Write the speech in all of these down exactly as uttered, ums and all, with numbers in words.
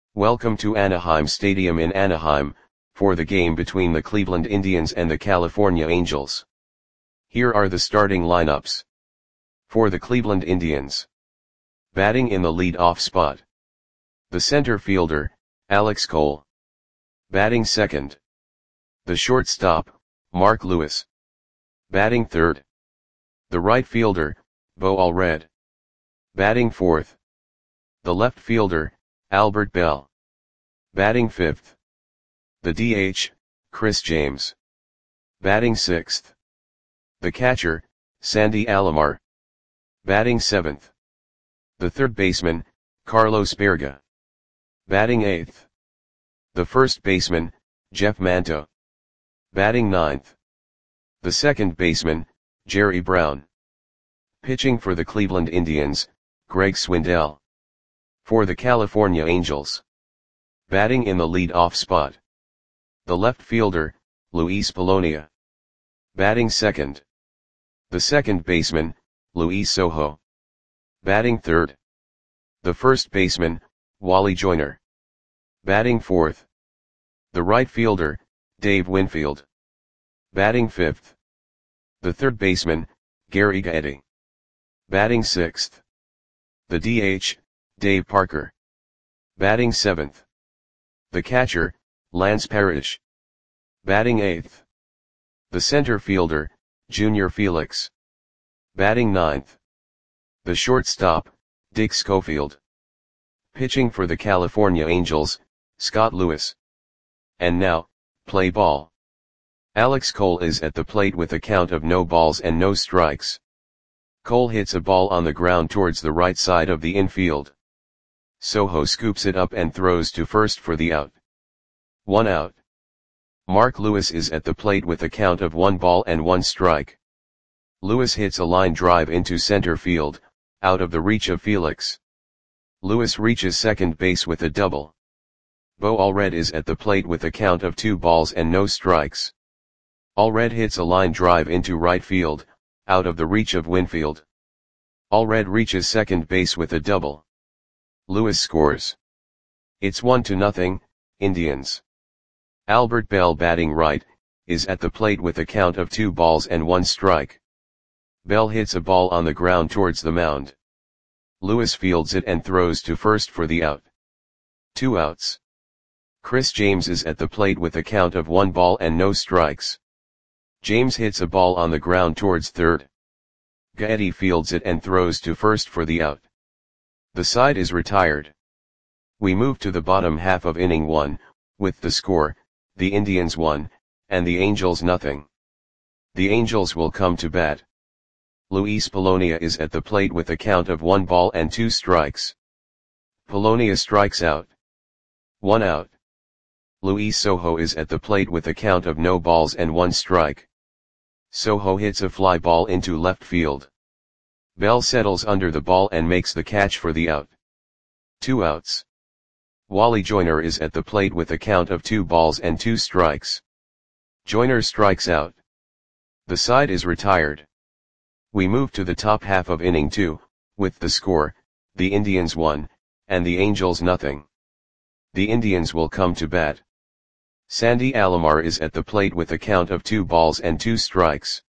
Welcome to Anaheim Stadium in Anaheim, for the game between the Cleveland Indians and the California Angels. Here are the starting lineups. For the Cleveland Indians. Batting in the lead-off spot. The center fielder, Alex Cole. Batting second. The shortstop, Mark Lewis. Batting third. The right fielder, Bo Allred. Batting fourth. The left fielder, Albert Belle. Batting fifth. The D H, Chris James. Batting sixth. The catcher, Sandy Alomar. Batting seventh. The third baseman, Carlos Baerga. Batting eighth. The first baseman, Jeff Manto. Batting ninth. The second baseman, Jerry Brown. Pitching for the Cleveland Indians, Greg Swindell. For the California Angels. Batting in the lead-off spot. The left fielder, Luis Polonia. Batting second. The second baseman, Luis Sojo. Batting third. The first baseman, Wally Joyner. Batting fourth. The right fielder, Dave Winfield. Batting fifth. The third baseman, Gary Gaetti. Batting sixth. The D H, Dave Parker. Batting seventh. The catcher, Lance Parrish. Batting eighth. The center fielder, Junior Felix. Batting ninth. The shortstop, Dick Schofield. Pitching for the California Angels, Scott Lewis. And now, play ball. Alex Cole is at the plate with a count of no balls and no strikes. Cole hits a ball on the ground towards the right side of the infield. Sojo scoops it up and throws to first for the out. One out. Mark Lewis is at the plate with a count of one ball and one strike. Lewis hits a line drive into center field, out of the reach of Felix. Lewis reaches second base with a double. Bo Allred is at the plate with a count of two balls and no strikes. Allred hits a line drive into right field, out of the reach of Winfield. Allred reaches second base with a double. Lewis scores. It's one to nothing, Indians. Albert Belle, batting right, is at the plate with a count of two balls and one strike. Belle hits a ball on the ground towards the mound. Lewis fields it and throws to first for the out. Two outs. Chris James is at the plate with a count of one ball and no strikes. James hits a ball on the ground towards third. Gaetti fields it and throws to first for the out. The side is retired. We move to the bottom half of inning one, with the score, the Indians one, and the Angels nothing. The Angels will come to bat. Luis Polonia is at the plate with a count of one ball and two strikes. Polonia strikes out. One out. Luis Sojo is at the plate with a count of no balls and one strike. Sojo hits a fly ball into left field. Belle settles under the ball and makes the catch for the out. Two outs. Wally Joyner is at the plate with a count of two balls and two strikes. Joyner strikes out. The side is retired. We move to the top half of inning two, with the score, the Indians one, and the Angels nothing. The Indians will come to bat. Sandy Alomar is at the plate with a count of two balls and two strikes.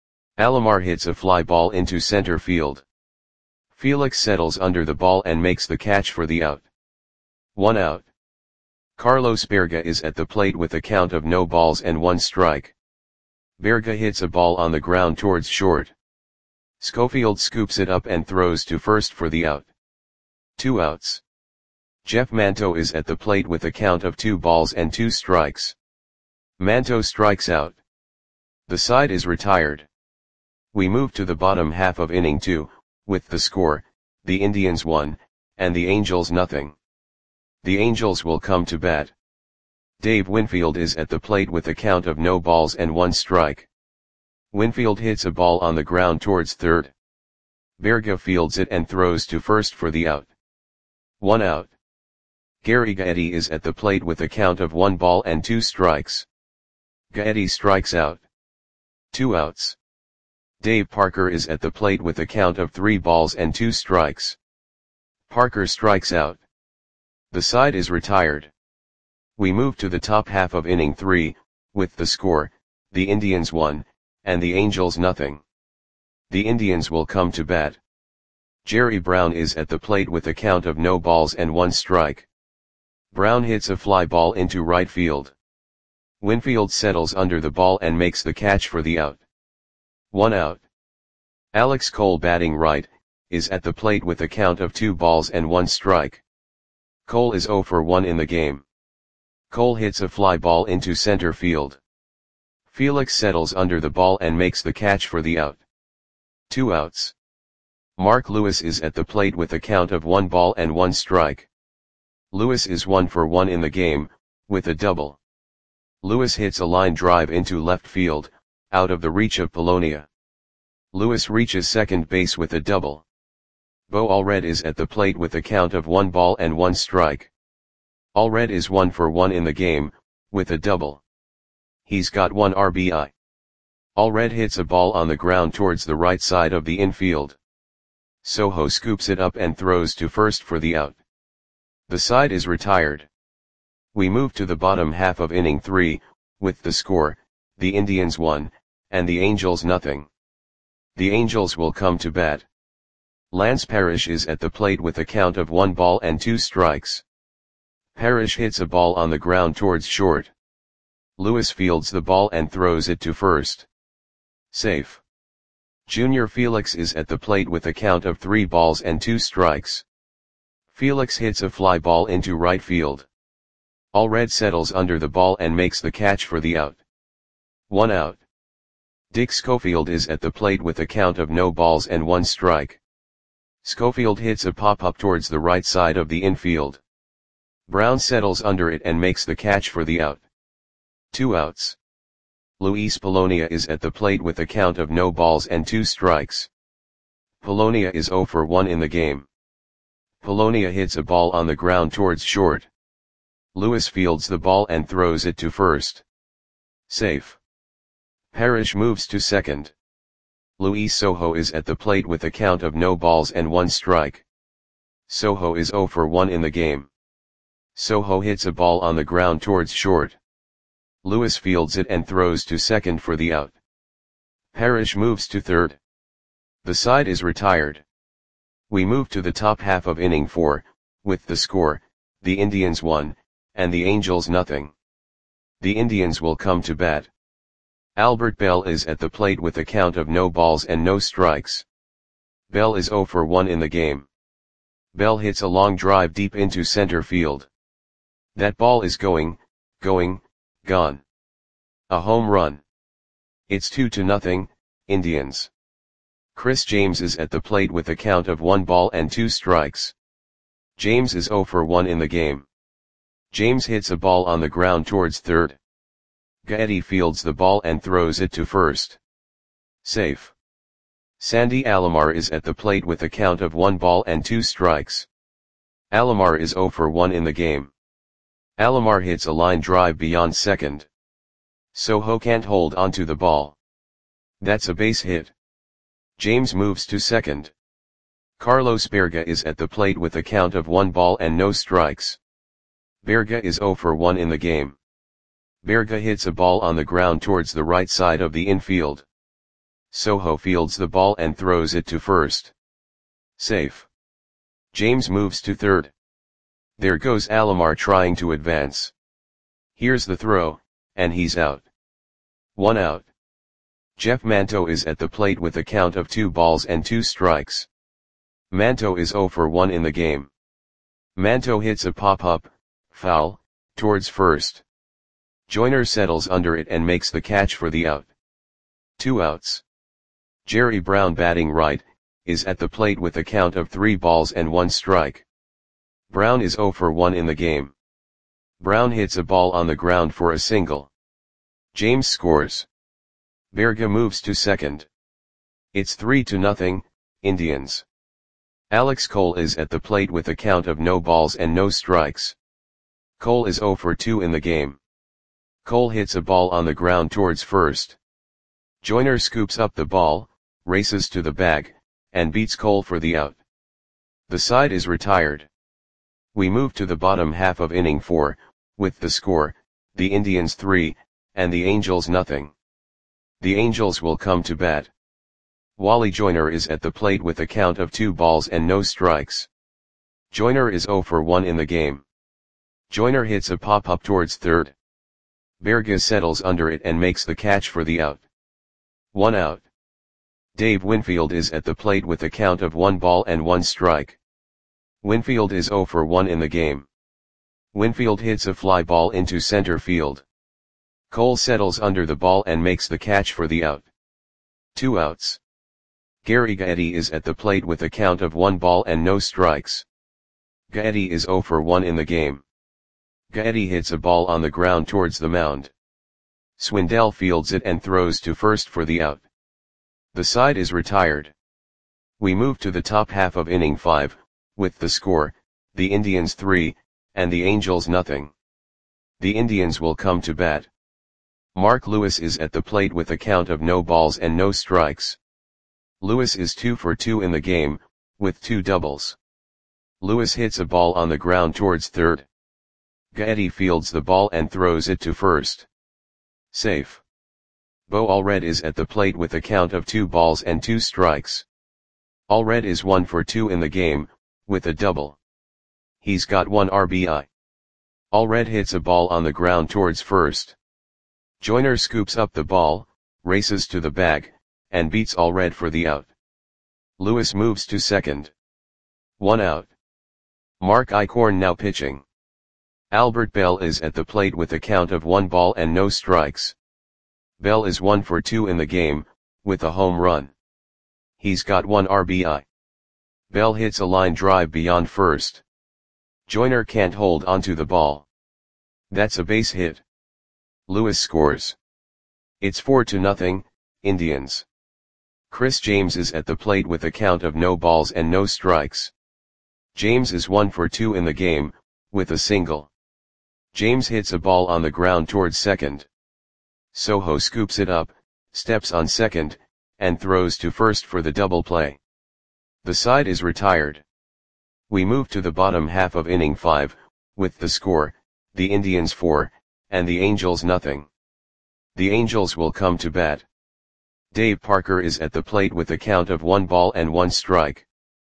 Alomar hits a fly ball into center field. Felix settles under the ball and makes the catch for the out. One out. Carlos Baerga is at the plate with a count of no balls and one strike. Baerga hits a ball on the ground towards short. Schofield scoops it up and throws to first for the out. Two outs. Jeff Manto is at the plate with a count of two balls and two strikes. Manto strikes out. The side is retired. We move to the bottom half of inning two, with the score, the Indians one, and the Angels nothing. The Angels will come to bat. Dave Winfield is at the plate with a count of no balls and one strike. Winfield hits a ball on the ground towards third. Baerga fields it and throws to first for the out. One out. Gary Gaetti is at the plate with a count of one ball and two strikes. Gaetti strikes out. Two outs. Dave Parker is at the plate with a count of three balls and two strikes. Parker strikes out. The side is retired. We move to the top half of inning three, with the score, the Indians one, and the Angels nothing. The Indians will come to bat. Jerry Brown is at the plate with a count of no balls and one strike. Brown hits a fly ball into right field. Winfield settles under the ball and makes the catch for the out. One out. Alex Cole, batting right, is at the plate with a count of two balls and one strike. Cole is oh for one in the game. Cole hits a fly ball into center field. Felix settles under the ball and makes the catch for the out. Two outs. Mark Lewis is at the plate with a count of one ball and one strike. Lewis is one for one in the game, with a double. Lewis hits a line drive into left field, out of the reach of Polonia. Lewis reaches second base with a double. Bo Allred is at the plate with a count of one ball and one strike. Allred is one for one in the game, with a double. He's got one R B I. Allred hits a ball on the ground towards the right side of the infield. Soho scoops it up and throws to first for the out. The side is retired. We move to the bottom half of inning three, with the score, the Indians one, and the Angels nothing. The Angels will come to bat. Lance Parrish is at the plate with a count of one ball and two strikes. Parrish hits a ball on the ground towards short. Lewis fields the ball and throws it to first. Safe. Junior Felix is at the plate with a count of three balls and two strikes. Felix hits a fly ball into right field. Allred settles under the ball and makes the catch for the out. One out. Dick Schofield is at the plate with a count of no balls and one strike. Schofield hits a pop-up towards the right side of the infield. Brown settles under it and makes the catch for the out. Two outs. Luis Polonia is at the plate with a count of no balls and two strikes. Polonia is oh for one in the game. Polonia hits a ball on the ground towards short. Lewis fields the ball and throws it to first. Safe. Parrish moves to second. Luis Soho is at the plate with a count of no balls and one strike. Soho is oh for one in the game. Soho hits a ball on the ground towards short. Lewis fields it and throws to second for the out. Parrish moves to third. The side is retired. We move to the top half of inning four, with the score, the Indians one, and the Angels nothing. The Indians will come to bat. Albert Bell is at the plate with a count of no balls and no strikes. Bell is oh for one in the game. Bell hits a long drive deep into center field. That ball is going, going, gone. A home run. It's two to nothing, Indians. Chris James is at the plate with a count of one ball and two strikes. James is oh for one in the game. James hits a ball on the ground towards third. Gaetti fields the ball and throws it to first. Safe. Sandy Alomar is at the plate with a count of one ball and two strikes. Alomar is oh for one in the game. Alomar hits a line drive beyond second. Soho can't hold onto the ball. That's a base hit. James moves to second. Carlos Berga is at the plate with a count of one ball and no strikes. Berga is oh for one in the game. Berga hits a ball on the ground towards the right side of the infield. Soho fields the ball and throws it to first. Safe. James moves to third. There goes Alomar trying to advance. Here's the throw, and he's out. One out. Jeff Manto is at the plate with a count of two balls and two strikes. Manto is oh for one in the game. Manto hits a pop-up, foul, towards first. Joyner settles under it and makes the catch for the out. Two outs. Jerry Brown, batting right, is at the plate with a count of three balls and one strike. Brown is oh for one in the game. Brown hits a ball on the ground for a single. James scores. Berga moves to second. It's three to nothing, Indians. Alex Cole is at the plate with a count of no balls and no strikes. Cole is oh for two in the game. Cole hits a ball on the ground towards first. Joyner scoops up the ball, races to the bag, and beats Cole for the out. The side is retired. We move to the bottom half of inning four, with the score, the Indians three, and the Angels nothing. The Angels will come to bat. Wally Joyner is at the plate with a count of two balls and no strikes. Joyner is oh for one in the game. Joyner hits a pop-up towards third. Berga settles under it and makes the catch for the out. One out. Dave Winfield is at the plate with a count of one ball and one strike. Winfield is oh for one in the game. Winfield hits a fly ball into center field. Cole settles under the ball and makes the catch for the out. Two outs. Gary Gaetti is at the plate with a count of one ball and no strikes. Gaetti is oh for one in the game. Gaetti hits a ball on the ground towards the mound. Swindell fields it and throws to first for the out. The side is retired. We move to the top half of inning five, with the score, the Indians three, and the Angels nothing. The Indians will come to bat. Mark Lewis is at the plate with a count of no balls and no strikes. Lewis is two for two in the game, with two doubles. Lewis hits a ball on the ground towards third. Gaetti fields the ball and throws it to first. Safe. Bo Allred is at the plate with a count of two balls and two strikes. Allred is one for two in the game, with a double. He's got one R B I. Allred hits a ball on the ground towards first. Joyner scoops up the ball, races to the bag, and beats Allred for the out. Lewis moves to second. One out. Mark Eichhorn now pitching. Albert Bell is at the plate with a count of one ball and no strikes. Bell is one for two in the game, with a home run. He's got one R B I. Bell hits a line drive beyond first. Joyner can't hold onto the ball. That's a base hit. Lewis scores. It's four to nothing, Indians. Chris James is at the plate with a count of no balls and no strikes. James is one for two in the game, with a single. James hits a ball on the ground towards second. Soho scoops it up, steps on second, and throws to first for the double play. The side is retired. We move to the bottom half of inning five, with the score, the Indians four, and the Angels nothing. The Angels will come to bat. Dave Parker is at the plate with a count of one ball and one strike.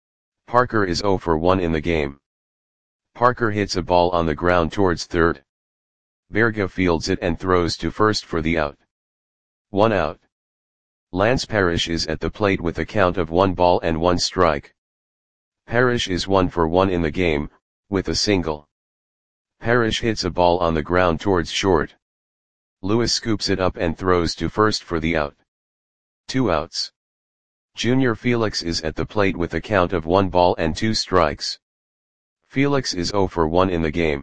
Parker is oh for one in the game. Parker hits a ball on the ground towards third. Berga fields it and throws to first for the out. One out. Lance Parrish is at the plate with a count of one ball and one strike. Parrish is one for one in the game, with a single. Parrish hits a ball on the ground towards short. Lewis scoops it up and throws to first for the out. Two outs. Junior Felix is at the plate with a count of one ball and two strikes. Felix is oh for one in the game.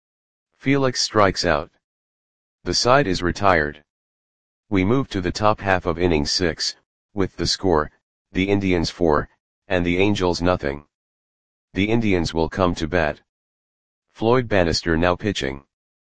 Felix strikes out. The side is retired. We move to the top half of inning six, with the score, the Indians four, and the Angels nothing. The Indians will come to bat. Floyd Bannister now pitching.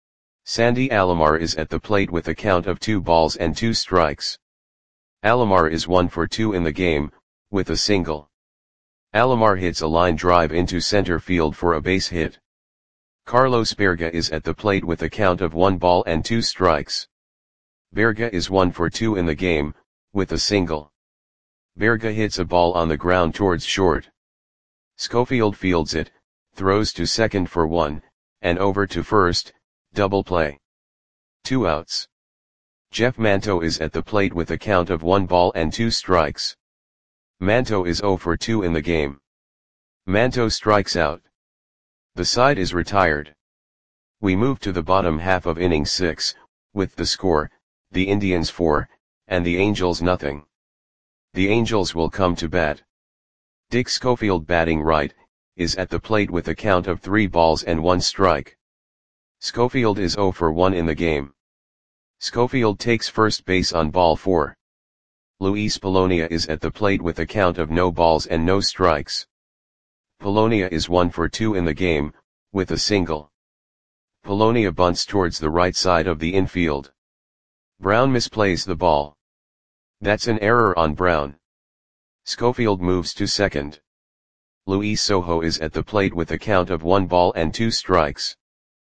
Sandy Alomar is at the plate with a count of two balls and two strikes. Alomar is one for two in the game, with a single. Alomar hits a line drive into center field for a base hit. Carlos Berga is at the plate with a count of one ball and two strikes. Berga is one for two in the game, with a single. Berga hits a ball on the ground towards short. Schofield fields it, throws to second for one, and over to first, double play. Two outs. Jeff Manto is at the plate with a count of one ball and two strikes. Manto is oh for two in the game. Manto strikes out. The side is retired. We move to the bottom half of inning six, with the score, the Indians four, and the Angels nothing. The Angels will come to bat. Dick Schofield batting right, is at the plate with a count of three balls and one strike. Schofield is oh for one in the game. Schofield takes first base on ball four. Luis Polonia is at the plate with a count of no balls and no strikes. Polonia is one for two in the game, with a single. Polonia bunts towards the right side of the infield. Brown misplays the ball. That's an error on Brown. Schofield moves to second. Luis Sojo is at the plate with a count of one ball and two strikes.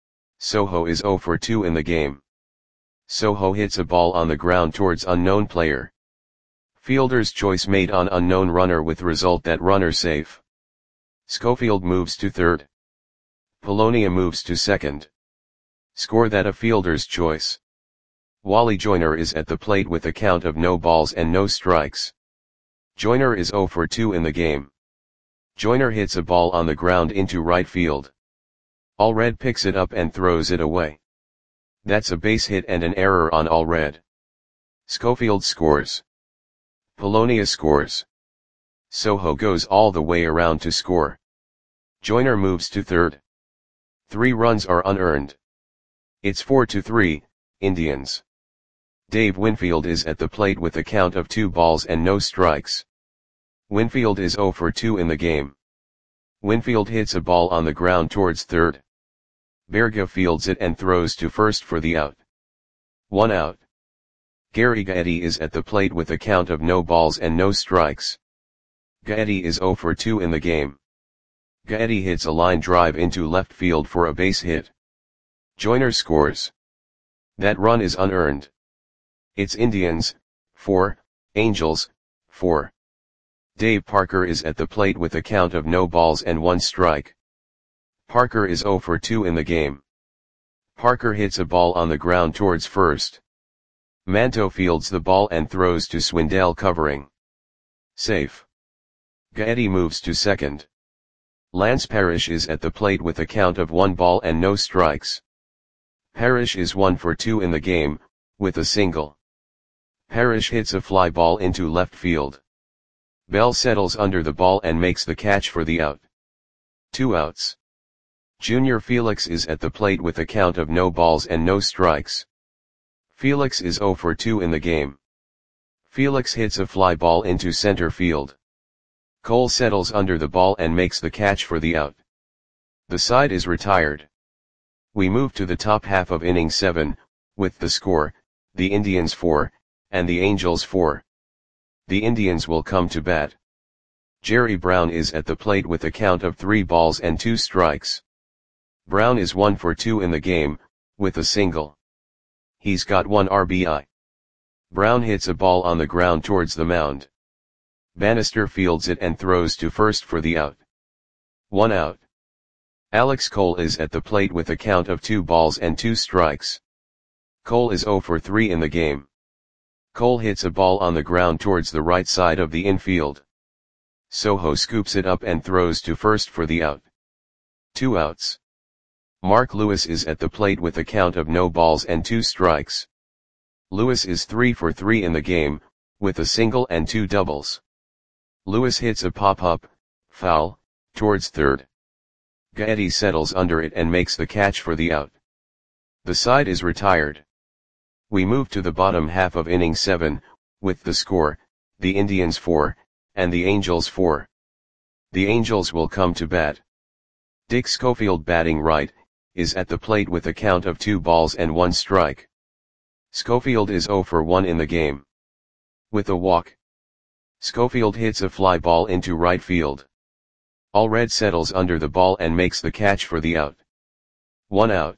Sojo is zero for two in the game. Sojo hits a ball on the ground towards unknown player. Fielder's choice made on unknown runner with result that runner safe. Schofield moves to third. Polonia moves to second. Score that a fielder's choice. Wally Joyner is at the plate with a count of no balls and no strikes. Joyner is zero for two in the game. Joyner hits a ball on the ground into right field. Allred picks it up and throws it away. That's a base hit and an error on Allred. Schofield scores. Polonia scores. Sojo goes all the way around to score. Joyner moves to third. Three runs are unearned. It's four to three, Indians. Dave Winfield is at the plate with a count of two balls and no strikes. Winfield is zero for two in the game. Winfield hits a ball on the ground towards third. Berga fields it and throws to first for the out. One out. Gary Gaetti is at the plate with a count of no balls and no strikes. Gaetti is zero for two in the game. Gaetti hits a line drive into left field for a base hit. Joyner scores. That run is unearned. It's Indians, four, Angels, four. Dave Parker is at the plate with a count of no balls and one strike. Parker is zero for two in the game. Parker hits a ball on the ground towards first. Manto fields the ball and throws to Swindell covering. Safe. Gaetti moves to second. Lance Parrish is at the plate with a count of one ball and no strikes. Parrish is one for two in the game, with a single. Parrish hits a fly ball into left field. Bell settles under the ball and makes the catch for the out. Two outs. Junior Felix is at the plate with a count of no balls and no strikes. Felix is zero for two in the game. Felix hits a fly ball into center field. Cole settles under the ball and makes the catch for the out. The side is retired. We move to the top half of inning seven, with the score, the Indians four, and the Angels four. The Indians will come to bat. Jerry Brown is at the plate with a count of three balls and two strikes. Brown is one for two in the game, with a single. He's got one R B I. Brown hits a ball on the ground towards the mound. Bannister fields it and throws to first for the out. One out. Alex Cole is at the plate with a count of two balls and two strikes. Cole is zero for three in the game. Cole hits a ball on the ground towards the right side of the infield. Sojo scoops it up and throws to first for the out. Two outs. Mark Lewis is at the plate with a count of no balls and two strikes. Lewis is three for three in the game, with a single and two doubles. Lewis hits a pop-up, foul, towards third. Gaetti settles under it and makes the catch for the out. The side is retired. We move to the bottom half of inning seven, with the score, the Indians four, and the Angels four. The Angels will come to bat. Dick Schofield, batting right, is at the plate with a count of two balls and one strike. Schofield is zero for one in the game. With a walk. Schofield hits a fly ball into right field. Allred settles under the ball and makes the catch for the out. One out.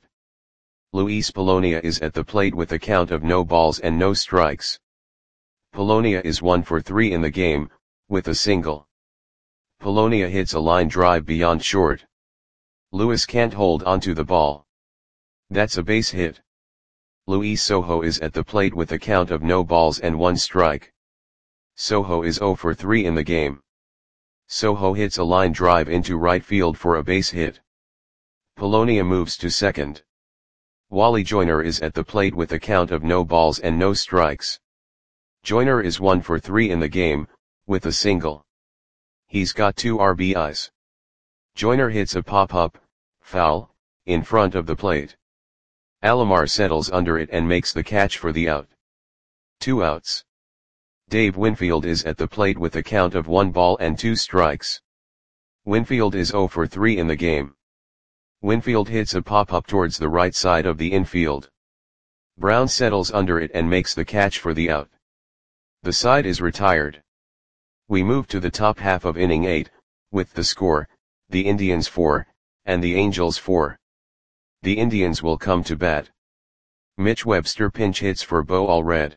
Luis Polonia is at the plate with a count of no balls and no strikes. Polonia is one for three in the game, with a single. Polonia hits a line drive beyond short. Lewis can't hold onto the ball. That's a base hit. Luis Sojo is at the plate with a count of no balls and one strike. Sojo is zero for three in the game. Sojo hits a line drive into right field for a base hit. Polonia moves to second. Wally Joyner is at the plate with a count of no balls and no strikes. Joyner is one for three in the game, with a single. He's got two R B Is. Joyner hits a pop-up, foul, in front of the plate. Alomar settles under it and makes the catch for the out. Two outs. Dave Winfield is at the plate with a count of one ball and two strikes. Winfield is zero for three in the game. Winfield hits a pop-up towards the right side of the infield. Brown settles under it and makes the catch for the out. The side is retired. We move to the top half of inning eight, with the score, the Indians four, and the Angels four. The Indians will come to bat. Mitch Webster pinch hits for Bo Allred.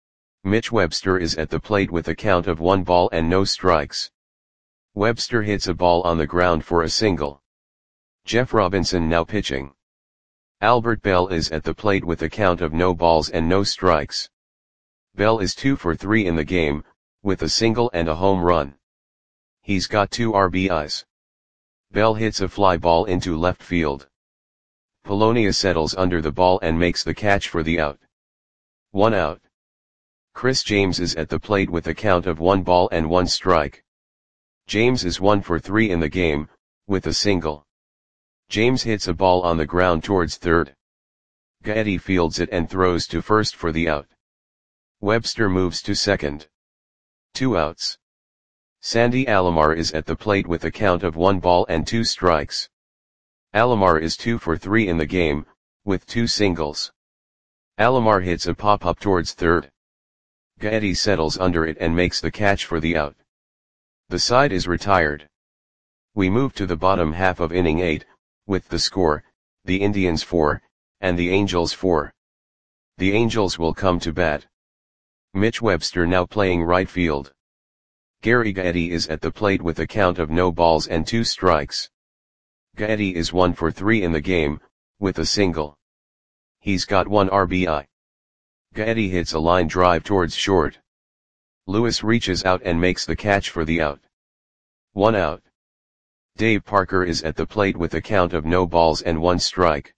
Mitch Webster is at the plate with a count of one ball and no strikes. Webster hits a ball on the ground for a single. Jeff Robinson now pitching. Albert Bell is at the plate with a count of no balls and no strikes. Bell is two for three in the game, with a single and a home run. He's got two R B Is. Bell hits a fly ball into left field. Polonia settles under the ball and makes the catch for the out. One out. Chris James is at the plate with a count of one ball and one strike. James is one for three in the game, with a single. James hits a ball on the ground towards third. Gaetti fields it and throws to first for the out. Webster moves to second. Two outs. Sandy Alomar is at the plate with a count of one ball and two strikes. Alomar is two for three in the game, with two singles. Alomar hits a pop-up towards third. Gaetti settles under it and makes the catch for the out. The side is retired. We move to the bottom half of inning eight, with the score, the Indians four, and the Angels four. The Angels will come to bat. Mitch Webster now playing right field. Gary Gaetti is at the plate with a count of no balls and two strikes. Gaetti is one for three in the game, with a single. He's got one R B I. Gaetti hits a line drive towards short. Lewis reaches out and makes the catch for the out. One out. Dave Parker is at the plate with a count of no balls and one strike.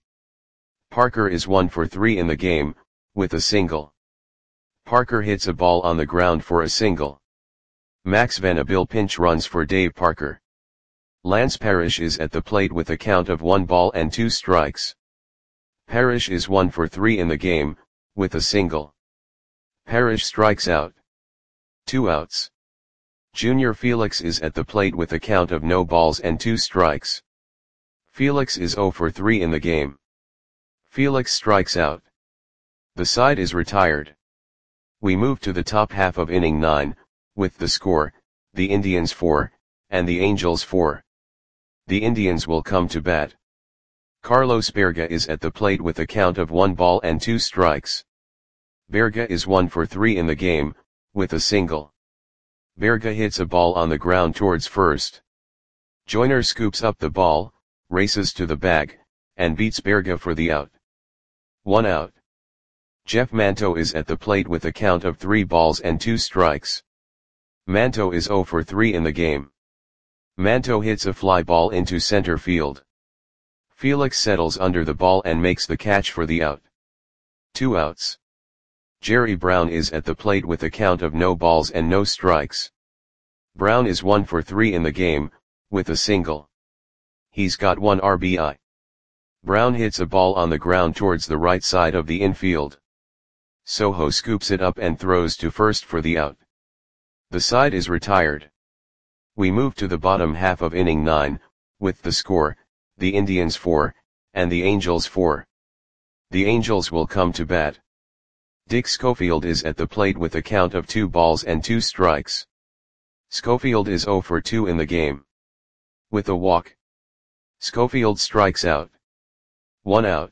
Parker is one for three in the game, with a single. Parker hits a ball on the ground for a single. Max Vanderbilt pinch runs for Dave Parker. Lance Parrish is at the plate with a count of one ball and two strikes. Parrish is one for three in the game, with a single. Parrish strikes out. Two outs. Junior Felix is at the plate with a count of no balls and two strikes. Felix is zero for three in the game. Felix strikes out. The side is retired. We move to the top half of inning nine, with the score, the Indians four, and the Angels four. The Indians will come to bat. Carlos Berga is at the plate with a count of one ball and two strikes. Berga is one for three in the game, with a single. Berga hits a ball on the ground towards first. Joyner scoops up the ball, races to the bag, and beats Berga for the out. One out. Jeff Manto is at the plate with a count of three balls and two strikes. Manto is zero for three in the game. Manto hits a fly ball into center field. Felix settles under the ball and makes the catch for the out. Two outs. Jerry Brown is at the plate with a count of no balls and no strikes. Brown is one for three in the game, with a single. He's got one R B I. Brown hits a ball on the ground towards the right side of the infield. Soho scoops it up and throws to first for the out. The side is retired. We move to the bottom half of inning nine, with the score, the Indians four, and the Angels four. The Angels will come to bat. Dick Schofield is at the plate with a count of two balls and two strikes. Schofield is zero for two in the game. With a walk. Schofield strikes out. One out.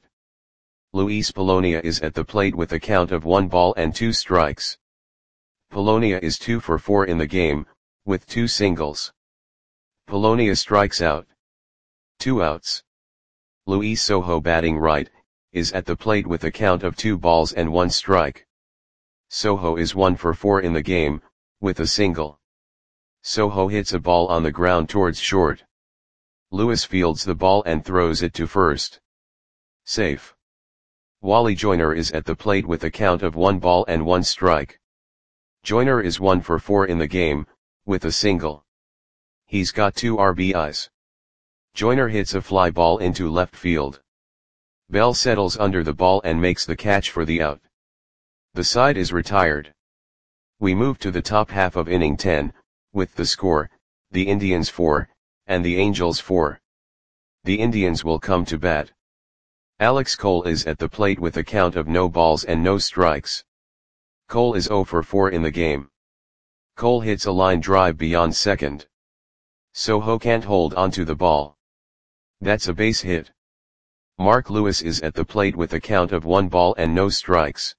Luis Polonia is at the plate with a count of one ball and two strikes. Polonia is two for four in the game, with two singles. Polonia strikes out. Two outs. Luis Soho batting right, is at the plate with a count of two balls and one strike. Soho is one for four in the game, with a single. Soho hits a ball on the ground towards short. Lewis fields the ball and throws it to first. Safe. Wally Joyner is at the plate with a count of one ball and one strike. Joyner is one for four in the game, with a single. He's got two R B Is. Joyner hits a fly ball into left field. Bell settles under the ball and makes the catch for the out. The side is retired. We move to the top half of inning ten, with the score, the Indians four, and the Angels four. The Indians will come to bat. Alex Cole is at the plate with a count of no balls and no strikes. Cole is zero for four in the game. Cole hits a line drive beyond second. Soho can't hold onto the ball. That's a base hit. Mark Lewis is at the plate with a count of one ball and no strikes.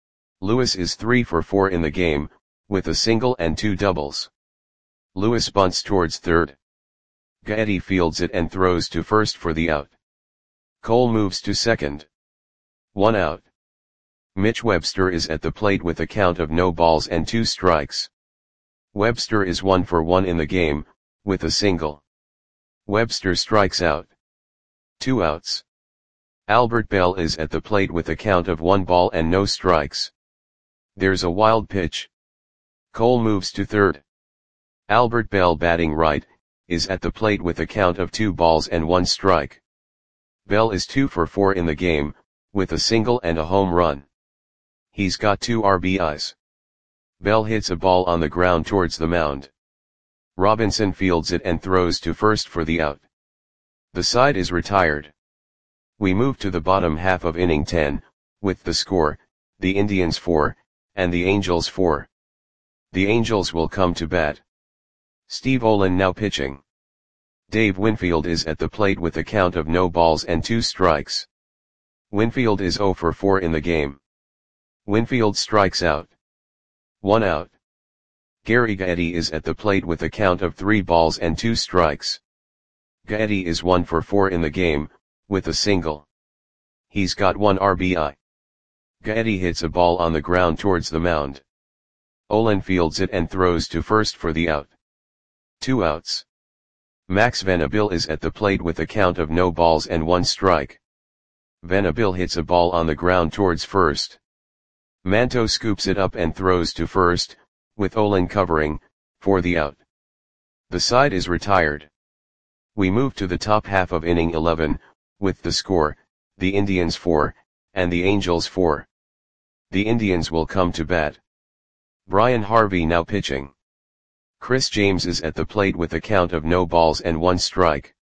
Lewis is three for four in the game, with a single and two doubles. Lewis bunts towards third. Gaetti fields it and throws to first for the out. Cole moves to second. One out. Mitch Webster is at the plate with a count of no balls and two strikes. Webster is one for one in the game, with a single. Webster strikes out. Two outs. Albert Bell is at the plate with a count of one ball and no strikes. There's a wild pitch. Cole moves to third. Albert Bell, batting right, is at the plate with a count of two balls and one strike. Bell is two for four in the game, with a single and a home run. He's got two R B Is. Bell hits a ball on the ground towards the mound. Robinson fields it and throws to first for the out. The side is retired. We move to the bottom half of inning ten, with the score, the Indians four, and the Angels four. The Angels will come to bat. Steve Olin now pitching. Dave Winfield is at the plate with a count of no balls and two strikes. Winfield is zero for four in the game. Winfield strikes out. One out. Gary Gaetti is at the plate with a count of three balls and two strikes. Gaetti is one for four in the game, with a single. He's got one R B I. Gaetti hits a ball on the ground towards the mound. Olin fields it and throws to first for the out. Two outs. Max Venable is at the plate with a count of no balls and one strike. Venable hits a ball on the ground towards first. Manto scoops it up and throws to first, with Olin covering, for the out. The side is retired. We move to the top half of inning eleven, with the score, the Indians four, and the Angels four. The Indians will come to bat. Brian Harvey now pitching. Chris James is at the plate with a count of no balls and one strike.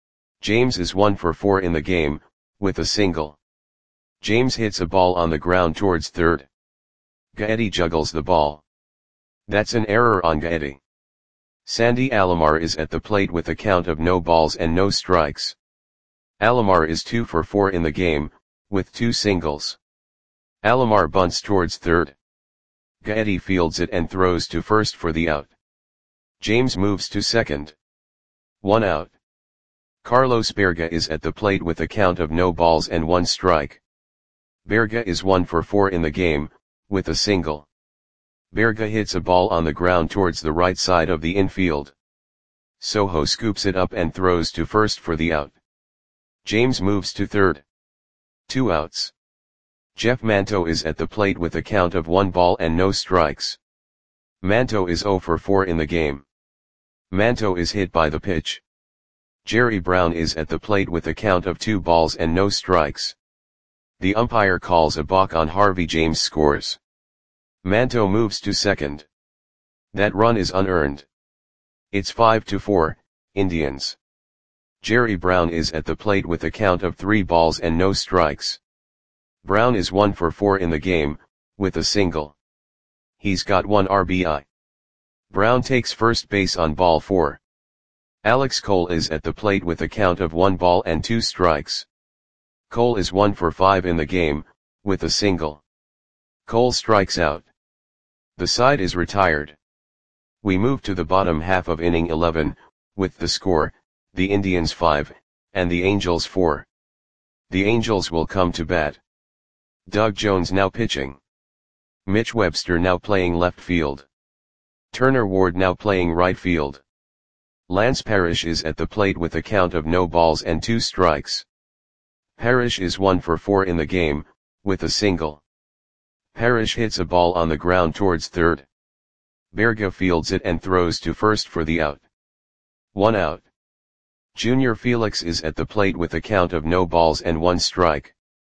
James is one for four in the game, with a single. James hits a ball on the ground towards third. Gaetti juggles the ball. That's an error on Gaetti. Sandy Alomar is at the plate with a count of no balls and no strikes. Alomar is two for four in the game, with two singles. Alomar bunts towards third. Gaetti fields it and throws to first for the out. James moves to second. One out. Carlos Berga is at the plate with a count of no balls and one strike. Berga is one for four in the game, with a single. Berga hits a ball on the ground towards the right side of the infield. Soho scoops it up and throws to first for the out. James moves to third. Two outs. Jeff Manto is at the plate with a count of one ball and no strikes. Manto is zero for four in the game. Manto is hit by the pitch. Jerry Brown is at the plate with a count of two balls and no strikes. The umpire calls a balk on Harvey. James scores. Manto moves to second. That run is unearned. It's five to four, Indians. Jerry Brown is at the plate with a count of three balls and no strikes. Brown is one for four in the game, with a single. He's got one R B I. Brown takes first base on ball four. Alex Cole is at the plate with a count of one ball and two strikes. Cole is one for five in the game, with a single. Cole strikes out. The side is retired. We move to the bottom half of inning eleven, with the score, the Indians five, and the Angels four. The Angels will come to bat. Doug Jones now pitching. Mitch Webster now playing left field. Turner Ward now playing right field. Lance Parrish is at the plate with a count of no balls and two strikes. Parrish is one for four in the game, with a single. Parrish hits a ball on the ground towards third. Berga fields it and throws to first for the out. One out. Junior Felix is at the plate with a count of no balls and one strike.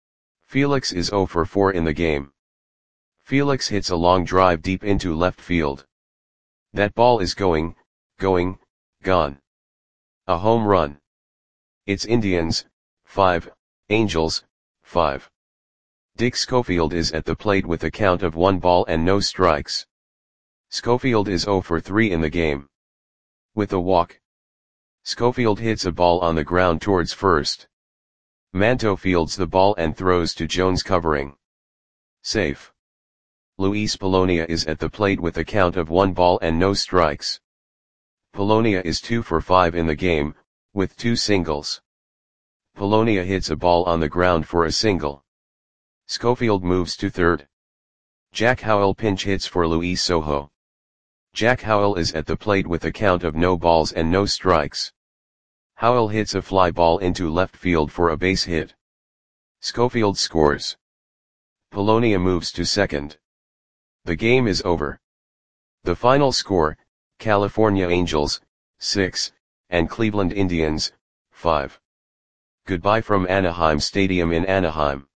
Felix is zero for four in the game. Felix hits a long drive deep into left field. That ball is going, going, gone. A home run. It's Indians, five, Angels, five. Dick Schofield is at the plate with a count of one ball and no strikes. Schofield is zero for three in the game. With a walk, Schofield hits a ball on the ground towards first. Manto fields the ball and throws to Jones covering. Safe. Luis Polonia is at the plate with a count of one ball and no strikes. Polonia is two for five in the game, with two singles. Polonia hits a ball on the ground for a single. Schofield moves to third. Jack Howell pinch hits for Luis Sojo. Jack Howell is at the plate with a count of no balls and no strikes. Howell hits a fly ball into left field for a base hit. Schofield scores. Polonia moves to second. The game is over. The final score, California Angels, six, and Cleveland Indians, five. Goodbye from Anaheim Stadium in Anaheim.